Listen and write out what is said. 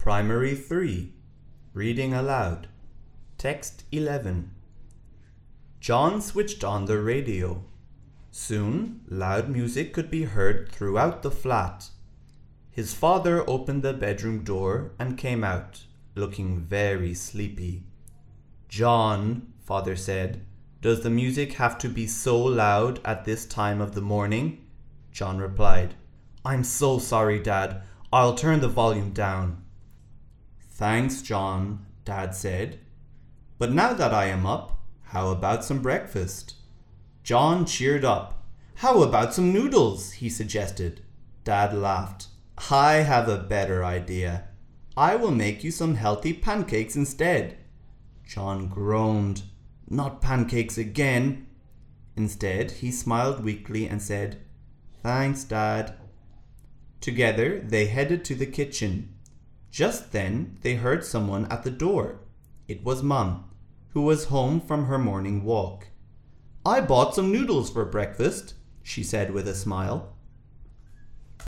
Primary 3. Reading aloud. Text 11. John switched on the radio. Soon, loud music could be heard throughout the flat. His father opened the bedroom door and came out, looking very sleepy. "John," father said, "does the music have to be so loud at this time of the morning?" John replied, "I'm so sorry, Dad. I'll turn the volume down." "Thanks, John," Dad said. "But now that I am up, how about some breakfast?" John cheered up. "How about some noodles?" he suggested. Dad laughed. "I have a better idea. I will make you some healthy pancakes instead." John groaned. "Not pancakes again." Instead, he smiled weakly and said, "Thanks, Dad." Together, they headed to the kitchen. Just then, they heard someone at the door. It was Mum, who was home from her morning walk. "I bought some noodles for breakfast," she said with a smile.